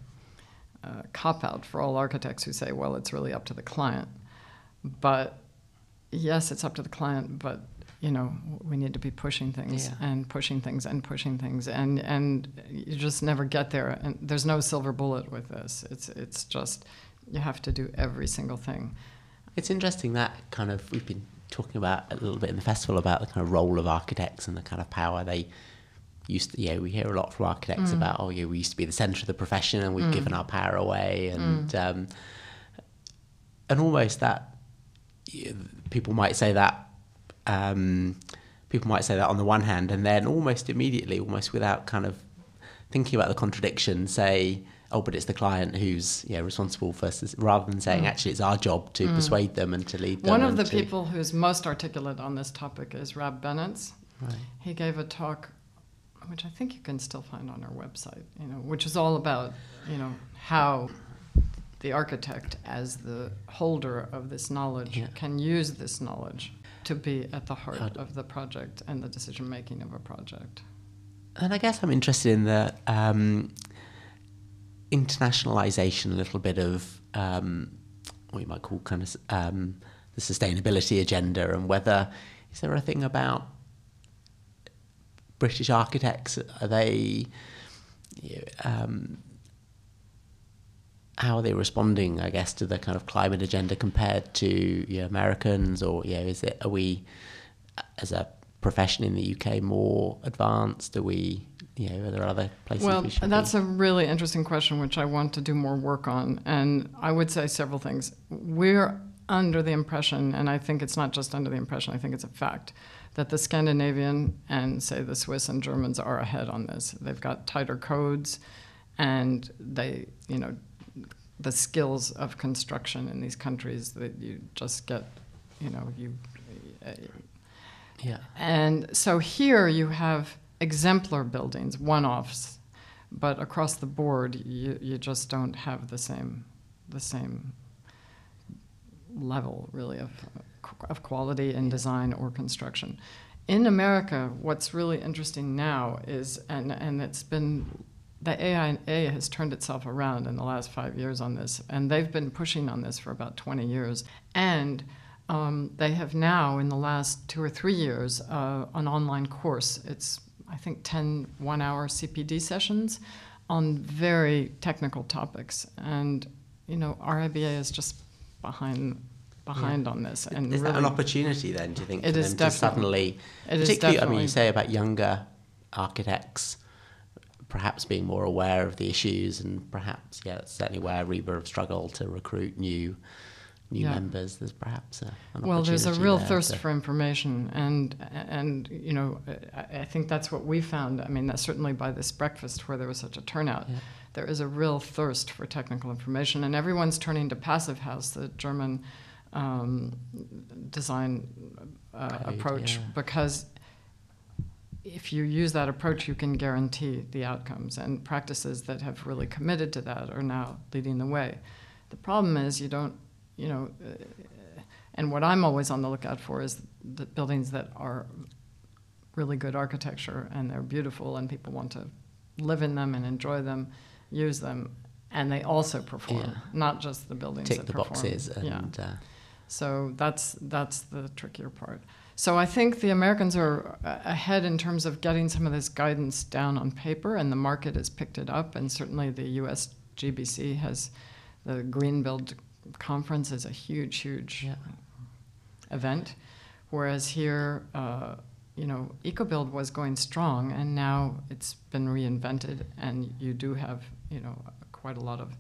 a cop-out for all architects who say, well, it's really up to the client. But yes, it's up to the client, but you know, we need to be pushing things Yeah. and pushing things and pushing things, and and you just never get there. And there's no silver bullet with this. It's it's just you have to do every single thing. It's interesting that kind of, we've been talking about a little bit in the festival about the kind of role of architects and the kind of power they used to, yeah, we hear a lot from architects Mm. about, oh yeah, we used to be the centre of the profession and we've Mm. given our power away, and Mm. um, and almost that, yeah, people might say that, um, people might say that on the one hand, and then almost immediately, almost without kind of thinking about the contradiction, say, oh, but it's the client who's yeah responsible for, rather than saying, Mm. actually, it's our job to Mm. persuade them and to lead them. One of and the to- people who's most articulate on this topic is Rab Bennett. Right. He gave a talk, which I think you can still find on our website, you know, which is all about, you know, how the architect, as the holder of this knowledge, Yeah. can use this knowledge to be at the heart I'd- of the project and the decision making of a project. And I guess I'm interested in the um, internationalization, a little bit of um, what you might call kind of um, the sustainability agenda, and whether, is there a thing about British architects? Are they, you know, um, how are they responding, I guess, to the kind of climate agenda compared to, you know, Americans, or, you know, is it, are we, as a profession in the U K, more advanced? Are we, you know, are there other places Well, we should that's be? a really interesting question, which I want to do more work on. And I would say several things. We're under the impression, and I think it's not just under the impression, I think it's a fact, that the Scandinavian and, say, the Swiss and Germans are ahead on this. They've got tighter codes, and they, you know, the skills of construction in these countries that you just get, you know, you... Uh, Yeah. And so here you have exemplar buildings, one-offs, but across the board you, you just don't have the same the same level really of of quality in design or construction. In America, what's really interesting now is, and and it's been, the A I A has turned itself around in the last five years on this, and they've been pushing on this for about twenty years, and Um, they have now, in the last two or three years, uh, an online course. It's, I think, ten one-hour C P D sessions on very technical topics. And, you know, R I B A is just behind behind Yeah. on this. And Is really, that an opportunity then, do you think, for It is them to definitely- suddenly, it is particularly, I mean, definitely- you say about younger architects, perhaps being more aware of the issues, and perhaps, yeah, that's certainly where RIBA have struggled to recruit new new yeah. members. There's perhaps a, an well, there's a real thirst to... for information, and and you know, I, I think that's what we found. I mean, that's certainly by this breakfast where there was such a turnout. Yeah. There is a real thirst for technical information, and everyone's turning to Passive House, the German um, design uh, Code, approach, yeah. because if you use that approach, you can guarantee the outcomes, and practices that have really committed to that are now leading the way. The problem is you don't, you know, uh, and what I'm always on the lookout for is the buildings that are really good architecture and they're beautiful and people want to live in them and enjoy them, use them, and they also perform, yeah. not just the buildings Tick that the perform. boxes. And, yeah. uh, so that's that's the trickier part. So I think the Americans are ahead in terms of getting some of this guidance down on paper, and the market has picked it up, and certainly the U S G B C has, the Green Build Conference is a huge, huge yeah. event, whereas here, uh, you know, EcoBuild was going strong, and now it's been reinvented, and you do have, you know, quite a lot of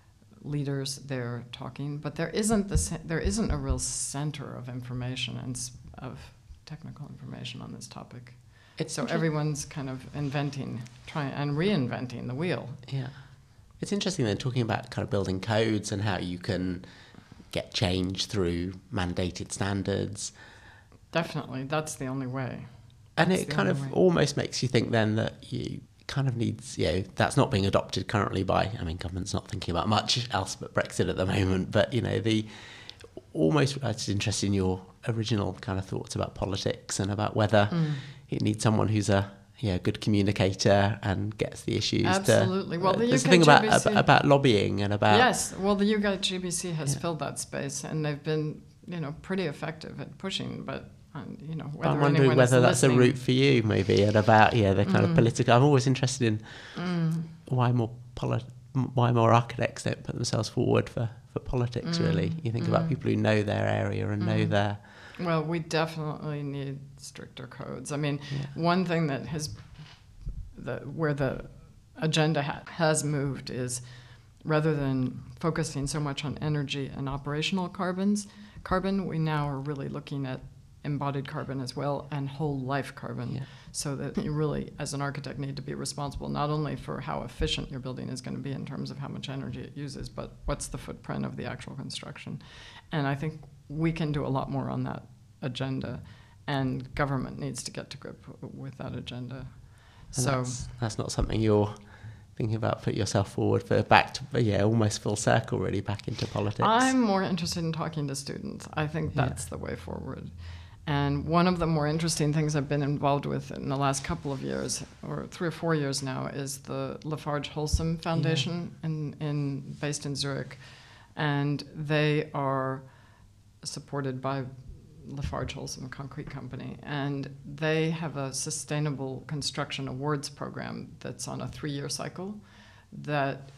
leaders there talking, but there isn't the there isn't a real center of information and of technical information on this topic. It's so everyone's kind of inventing, trying and reinventing the wheel. Yeah, it's interesting then talking about kind of building codes and how you can get change through mandated standards. Definitely, that's the only way. And that's it kind of way. almost makes you think then that you kind of needs, you know, that's not being adopted currently by, I mean, government's not thinking about much else but Brexit at the moment, but, you know, the almost, it's interesting in your original kind of thoughts about politics and about whether mm. it needs someone who's a yeah good communicator and gets the issues. Absolutely. To, well, the uh, U K there's the thing G B C, about, about lobbying and about... Yes, well, the U K G B C has yeah. filled that space, and they've been, you know, pretty effective at pushing, but Um, you know, whether I'm wondering whether that's listening. a route for you, maybe, and about yeah the kind mm. of political. I'm always interested in mm. why more poli- why more architects don't put themselves forward for, for politics. Mm. Really, you think mm. about people who know their area and mm. know their. Well, we definitely need stricter codes. I mean, yeah. one thing that has the where the agenda ha- has moved is rather than focusing so much on energy and operational carbons, carbon, we now are really looking at embodied carbon as well, and whole life carbon, yeah. so that you really, as an architect, need to be responsible not only for how efficient your building is going to be in terms of how much energy it uses, but what's the footprint of the actual construction. And I think we can do a lot more on that agenda, and government needs to get to grip with that agenda. And so that's, that's not something you're thinking about, put yourself forward for back to, yeah, almost full circle, really, back into politics. I'm more interested in talking to students. I think that's yeah. the way forward. And one of the more interesting things I've been involved with in the last couple of years, or three or four years now, is the Lafarge Holcim Foundation yeah. in, in based in Zurich. And they are supported by Lafarge Holcim Concrete Company. And they have a sustainable construction awards program that's on a three-year cycle that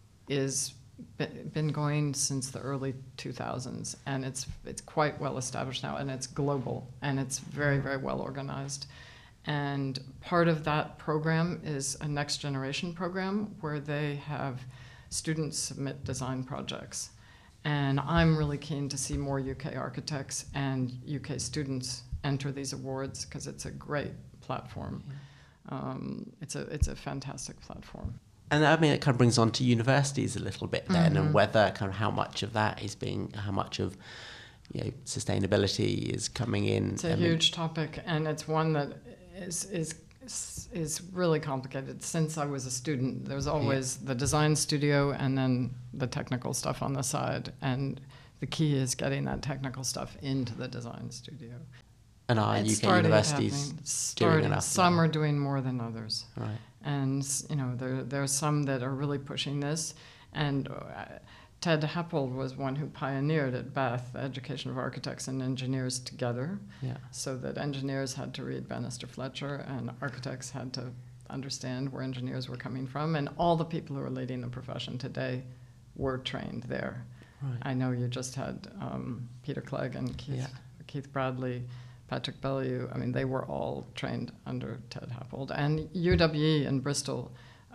is been going since the early two thousands, and it's it's quite well established now, and it's global, and it's very, very well organized. And part of that program is a next generation program where they have students submit design projects. And I'm really keen to see more U K architects and U K students enter these awards, because it's a great platform. Yeah. Um, it's a it's a fantastic platform. And I mean, it kind of brings on to universities a little bit then, mm-hmm. and whether kind of how much of that is being, how much of, you know, sustainability is coming in. It's a I huge mean, topic, and it's one that is is is really complicated. Since I was a student, there was always yeah. the design studio and then the technical stuff on the side, and the key is getting that technical stuff into the design studio. And are U K universities doing enough? Some now? are doing more than others. Right. And, you know, there there are some that are really pushing this. And uh, Ted Happold was one who pioneered at Bath the education of architects and engineers together. Yeah. So that engineers had to read Bannister Fletcher, and architects had to understand where engineers were coming from. And all the people who are leading the profession today were trained there. Right. I know you just had um, Peter Clegg and Keith, yeah. Keith Bradley, Patrick Bellew. I mean, they were all trained under Ted Happold. And U W E in Bristol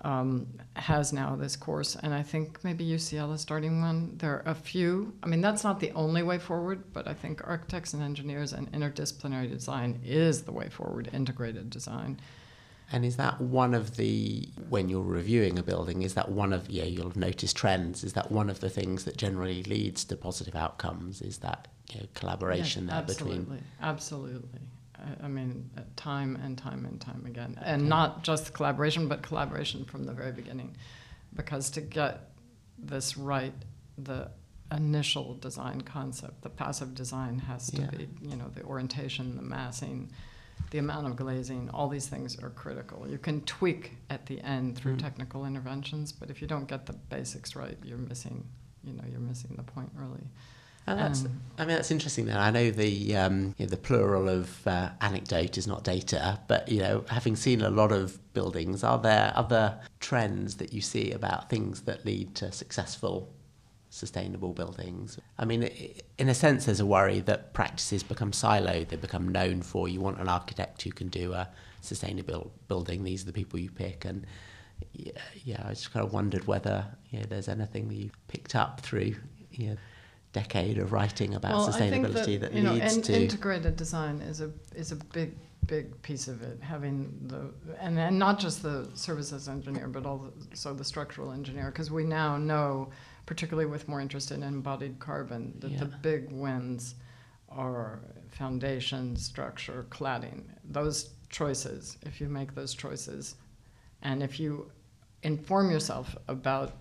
um, has now this course, and I think maybe U C L is starting one. There are a few. I mean, that's not the only way forward, but I think architects and engineers and interdisciplinary design is the way forward, integrated design. And is that one of the, when you're reviewing a building, is that one of, yeah, you'll have noticed trends, is that one of the things that generally leads to positive outcomes? Is that, you know, collaboration yes, there absolutely, between? Absolutely. I, I mean, time and time and time again. And okay. Not just collaboration, but collaboration from the very beginning. Because to get this right, the initial design concept, the passive design has to yeah. be, you know, the orientation, the massing, the amount of glazing, all these things are critical. You can tweak at the end through mm. technical interventions, but if you don't get the basics right, you're missing, you know, you're missing the point really. And that's, um, I mean, that's interesting then. I know the um, you know, the plural of uh, anecdote is not data, but, you know, having seen a lot of buildings, are there other trends that you see about things that lead to successful sustainable buildings? I mean, in a sense, there's a worry that practices become siloed, they become known for, you want an architect who can do a sustainable building, these are the people you pick. And yeah, yeah I just kind of wondered whether, you know, there's anything that you picked up through, you know, decade of writing about well, sustainability I think that, that you know, leads in, to integrated design is a is a big big piece of it, having the and, and not just the services engineer, but also the structural engineer, because we now know, particularly with more interest in embodied carbon, that yeah. the big wins are foundation, structure, cladding. Those choices, if you make those choices, and if you inform yourself about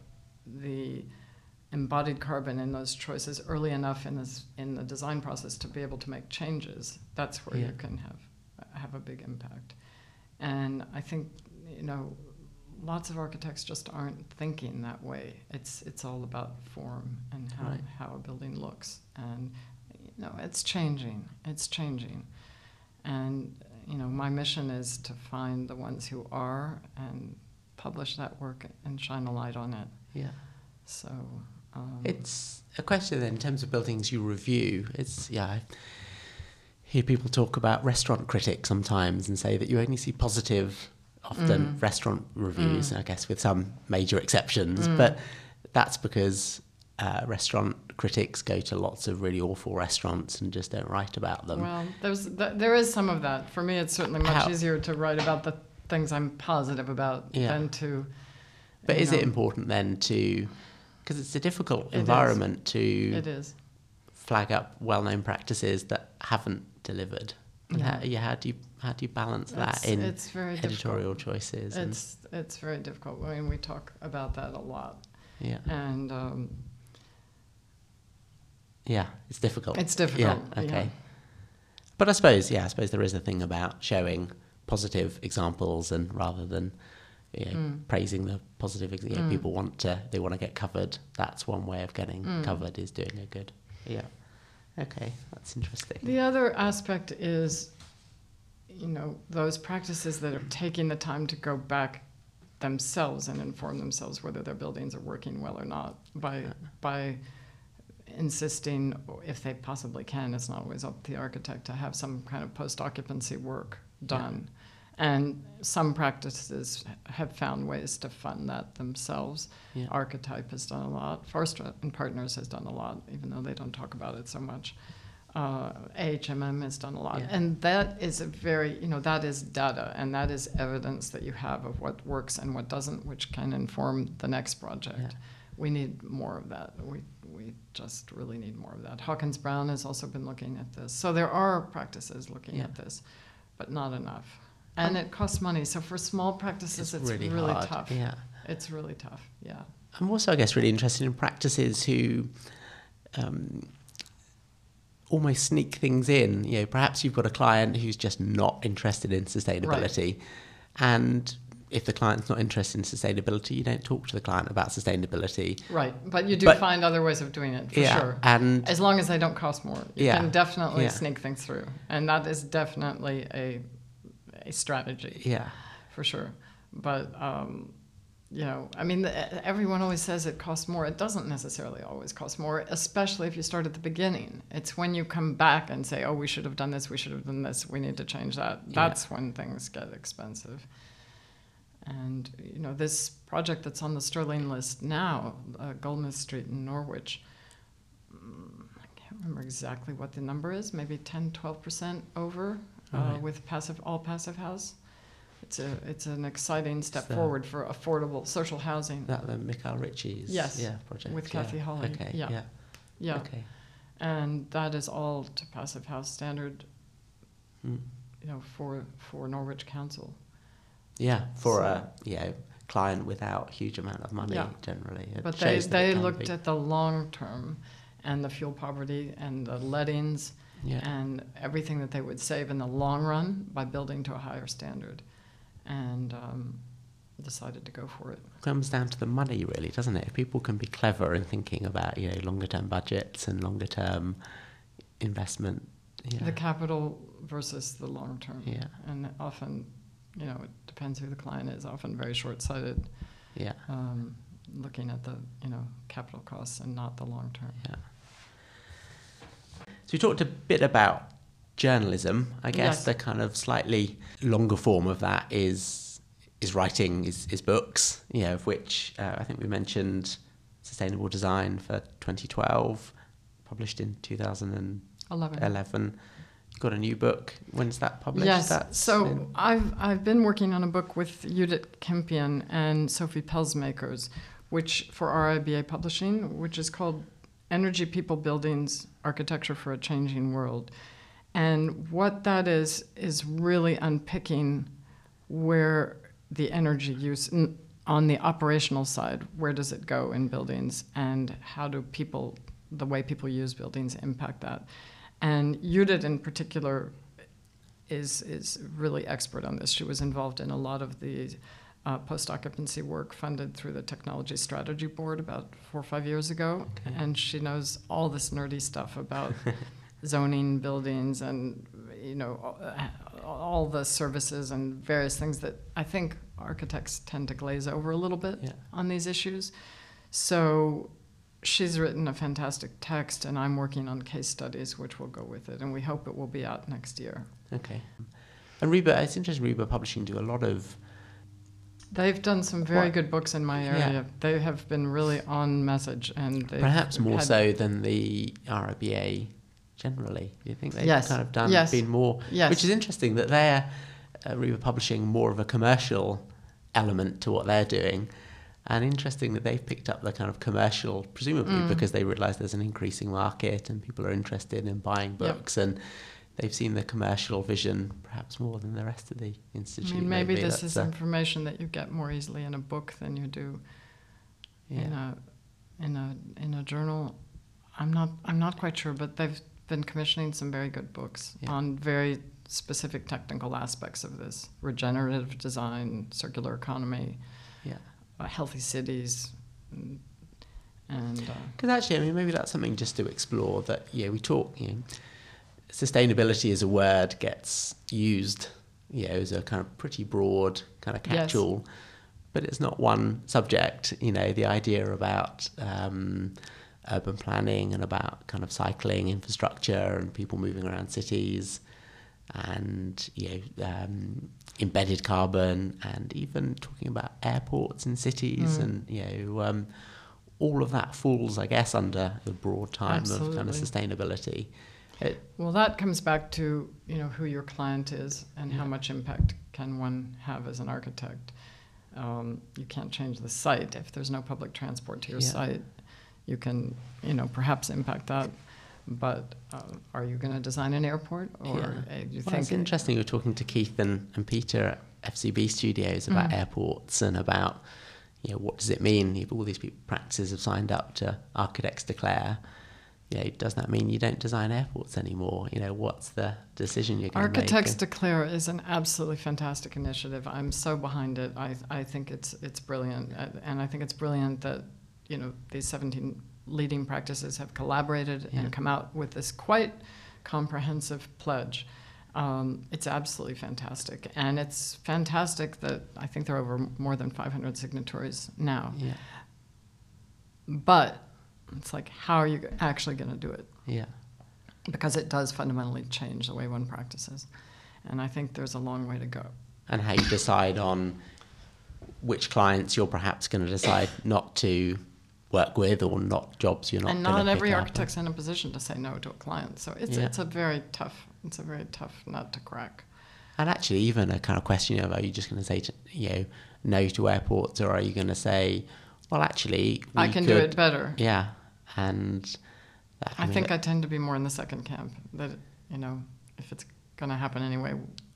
the embodied carbon in those choices early enough in this in the design process to be able to make changes, that's where yeah. you can have have a big impact. And I think, you know, lots of architects just aren't thinking that way. It's it's all about form and how, right. how a building looks. And, you know, it's changing. It's changing. And, you know, my mission is to find the ones who are and publish that work and shine a light on it. Yeah. So um, it's a question then, in terms of buildings you review. It's, yeah, I hear people talk about restaurant critics sometimes and say that you only see positive often mm. restaurant reviews, mm. I guess with some major exceptions, mm. but that's because uh, restaurant critics go to lots of really awful restaurants and just don't write about them. Well, there's th- there is some of that. For me, it's certainly much How? easier to write about the things I'm positive about yeah. than to... But is know, it important then to... Because it's a difficult it environment is. to it is. flag up well-known practices that haven't delivered. Yeah. How, yeah, how do you how do you balance that it's, in it's very editorial difficult. choices? It's it's very difficult. I mean, we talk about that a lot. Yeah. And um, yeah, it's difficult. It's difficult. Yeah. Okay. Yeah. But I suppose, yeah, I suppose there is a thing about showing positive examples, and rather than, you know, mm. praising the positive, you know, mm. people want to they want to get covered. That's one way of getting mm. covered, is doing a good. Yeah. Okay, that's interesting. The other aspect is, you know, those practices that are taking the time to go back themselves and inform themselves whether their buildings are working well or not by yeah. by insisting, if they possibly can, it's not always up to the architect, to have some kind of post-occupancy work done. Yeah. And some practices have found ways to fund that themselves. Yeah. Archetype has done a lot. Forrester and Partners has done a lot, even though they don't talk about it so much. Uh, A H M M has done a lot. Yeah. And that is a very, you know, that is data, and that is evidence that you have of what works and what doesn't, which can inform the next project. Yeah. We need more of that. We we just really need more of that. Hawkins Brown has also been looking at this. So there are practices looking yeah. at this, but not enough. And it costs money. So for small practices, it's, it's really, really tough. Yeah. It's really tough, yeah. I'm also, I guess, really interested in practices who um, almost sneak things in. You know, perhaps you've got a client who's just not interested in sustainability. Right. And if the client's not interested in sustainability, you don't talk to the client about sustainability. Right, but you do but, find other ways of doing it, for yeah, sure. And as long as they don't cost more. You yeah, can definitely yeah. sneak things through. And that is definitely a... a strategy, yeah, for sure. But um, you know, I mean, the, everyone always says it costs more. It doesn't necessarily always cost more, especially if you start at the beginning. It's when you come back and say, "Oh, we should have done this. We should have done this. We need to change that." That's yeah. when things get expensive. And, you know, this project that's on the Sterling list now, uh, Goldsmith Street in Norwich, mm, I can't remember exactly what the number is, maybe ten, twelve percent over uh, Right. with passive, all passive house. It's a it's an exciting step So- forward for affordable social housing. Is that the Mikhail Ritchie's Yes, yeah, project? with yeah. Kathy Holly, Okay, yeah. yeah. Yeah, Okay. and that is all to passive house standard, Hmm. you know, for for Norwich Council. Yeah, for So- a you know, client without a huge amount of money Yeah. generally. It But they, shows that it they can looked be. at the long term and the fuel poverty and the lettings yeah. and everything that they would save in the long run by building to a higher standard, and um, decided to go for it. It comes down to the money, really, doesn't it? If people can be clever in thinking about you know longer term budgets and longer term investment. Yeah. The capital versus the long term. Yeah. And often, you know, it depends who the client is, often very short sighted, yeah. um, looking at the, you know, capital costs and not the long term. Yeah. So we talked a bit about journalism. I guess Yes. the kind of slightly longer form of that is is writing, is, is books. You know, of which uh, I think we mentioned Sustainable Design for twenty twelve, published in two thousand eleven. eleven. You've got a new book. When's that published? Yes. That's so in- I've I've been working on a book with Judith Kempion and Sophie Pelsmakers, which for R I B A Publishing, which is called Energy, People, Buildings, Architecture for a Changing World. And what that is is really unpicking where the energy use n- on the operational side, where does it go in buildings, and how do people, the way people use buildings, impact that. And Judith in particular is is really expert on this. She was involved in a lot of the uh, post-occupancy work funded through the Technology Strategy Board about four or five years ago, Okay. and she knows all this nerdy stuff about zoning buildings and, you know, all the services and various things that I think architects tend to glaze over a little bit Yeah. on these issues. So she's written a fantastic text, and I'm working on case studies which will go with it, and we hope it will be out next year. Okay. And Reba, it's interesting, Reba Publishing do a lot of... They've done some very What? good books in my area. Yeah. They have been really on message, and they've Perhaps more had- so than the R I B A generally. Do you think they've Yes. kind of done Yes. been more? Yes. Which is interesting that they're uh, Reba Publishing more of a commercial element to what they're doing, and interesting that they've picked up the kind of commercial, presumably Mm. because they realise there's an increasing market and people are interested in buying books, and they've seen the commercial vision perhaps more than the rest of the I institute. mean, maybe this That's is a- information that you get more easily in a book than you do yeah. in a in a in a journal. I'm not I'm not quite sure, but they've been commissioning some very good books Yeah. on very specific technical aspects of this: regenerative design, circular economy, Yeah. uh, healthy cities, and, and uh, Because actually, I mean, maybe that's something just to explore. That yeah, we talk. You know, sustainability as a word gets used, you know, as a kind of pretty broad kind of Yes. catch-all, but it's not one subject. You know, the idea about um, urban planning and about kind of cycling infrastructure and people moving around cities, and you know, um, embedded carbon, and even talking about airports in cities, Mm. and you know. Um, all of that falls, I guess, under the broad time of kind of Absolutely. sustainability. It, well, that comes back to, you know, who your client is and how Yeah. much impact can one have as an architect. Um, you can't change the site. If there's no public transport to your Yeah. site, you can, you know, perhaps impact that. But uh, are you going to design an airport, or yeah. uh, you Well, think it's interesting. We were talking to Keith and, and Peter at F C B Studios about Mm. airports and about, you know, what does it mean if all these people, practices have signed up to Architects Declare? You know, does that mean you don't design airports anymore? You know, what's the decision you're going to make? Architects Declare is an absolutely fantastic initiative. I'm so behind it. I I think it's it's brilliant, Uh, and I think it's brilliant that, you know, these seventeen leading practices have collaborated Yeah. and come out with this quite comprehensive pledge. Um, it's absolutely fantastic, and it's fantastic that I think there are over more than five hundred signatories now. Yeah, But it's like, how are you actually going to do it? yeah, Because it does fundamentally change the way one practices. And I think there's a long way to go. and how you decide on which clients you're perhaps going to decide not to work with, or not jobs you're not. And not every pick architect's in a position to say no to a client. So it's Yeah. it's a very tough it's a very tough nut to crack. And actually, even a kind of question of, are you just going to say to, you know no to airports, or are you going to say, well, actually, we I can could, do it better. Yeah, and that, I mean, think I tend to be more in the second camp. That you know, if it's going to happen anyway,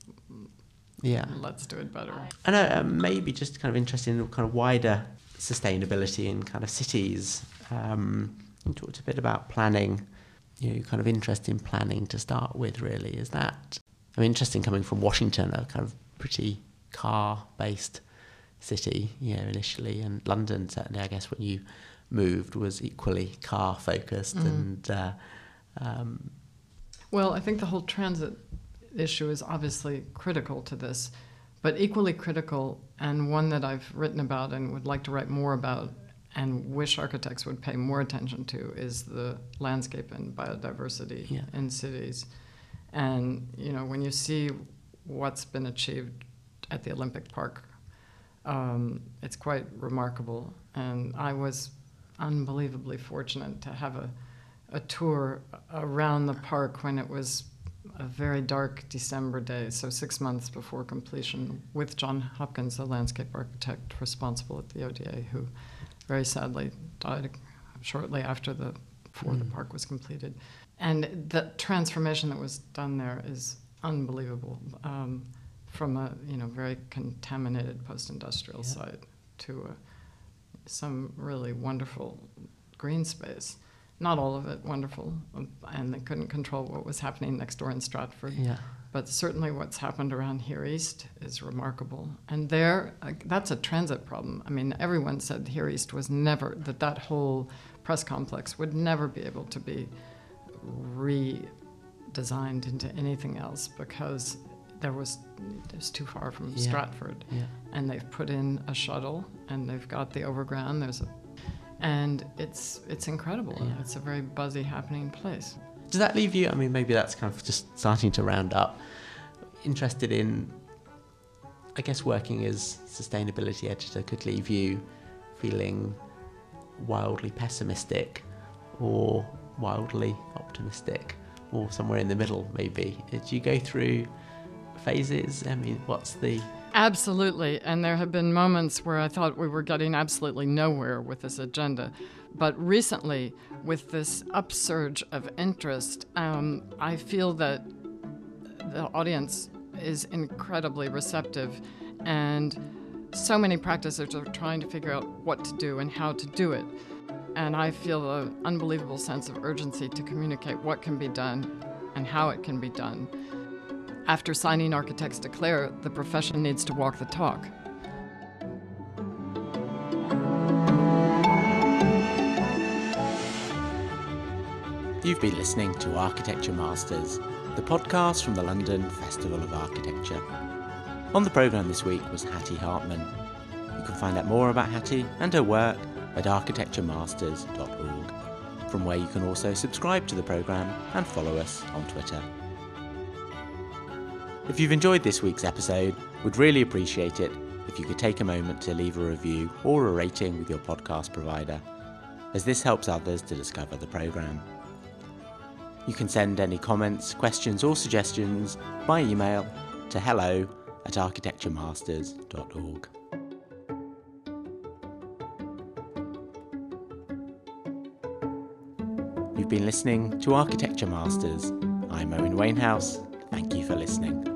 yeah, let's do it better. I know, uh, maybe just kind of interested in kind of wider sustainability in kind of cities. Um, you talked a bit about planning. You know, kind of interest in planning to start with. Really, is that? I mean, interesting coming from Washington, a kind of pretty car-based city, you know, initially, and London certainly, I guess, when you moved, was equally car-focused. Mm-hmm. and uh, um, Well, I think the whole transit issue is obviously critical to this, but equally critical, and one that I've written about and would like to write more about and wish architects would pay more attention to, is the landscape and biodiversity yeah. in cities. And, you know, when you see what's been achieved at the Olympic Park, um, it's quite remarkable. And I was unbelievably fortunate to have a, a tour around the park when it was a very dark December day, so six months before completion, with John Hopkins, the landscape architect responsible at the O D A, who very sadly died shortly after the before mm. the park was completed. And the transformation that was done there is unbelievable, um, from a you know very contaminated post-industrial yeah. site to a, some really wonderful green space. Not all of it wonderful, and they couldn't control what was happening next door in Stratford. Yeah. But certainly what's happened around here east is remarkable. And there, uh, that's a transit problem. I mean, everyone said here east was never, that that whole press complex would never be able to be redesigned into anything else, because there was, it was too far from yeah. Stratford. Yeah. And they've put in a shuttle, and they've got the overground. There's a And it's it's incredible. Yeah. It's a very buzzy, happening place. Does that leave you, I mean, maybe that's kind of just starting to round up, interested in, I guess working as sustainability editor could leave you feeling wildly pessimistic or wildly optimistic, or somewhere in the middle maybe. Did you go through phases? I mean, what's the... Absolutely, and there have been moments where I thought we were getting absolutely nowhere with this agenda. But recently, with this upsurge of interest, um, I feel that the audience is incredibly receptive, and so many practitioners are trying to figure out what to do and how to do it. And I feel an unbelievable sense of urgency to communicate what can be done and how it can be done. After signing Architects Declare, the profession needs to walk the talk. You've been listening to Architecture Masters, the podcast from the London Festival of Architecture. On the programme this week was Hattie Hartman. You can find out more about Hattie and her work at architecture masters dot org, from where you can also subscribe to the programme and follow us on Twitter. If you've enjoyed this week's episode, we'd really appreciate it if you could take a moment to leave a review or a rating with your podcast provider, as this helps others to discover the programme. You can send any comments, questions or suggestions by email to hello at architecture masters dot org. You've been listening to Architecture Masters. I'm Owen Wainhouse. Thank you for listening.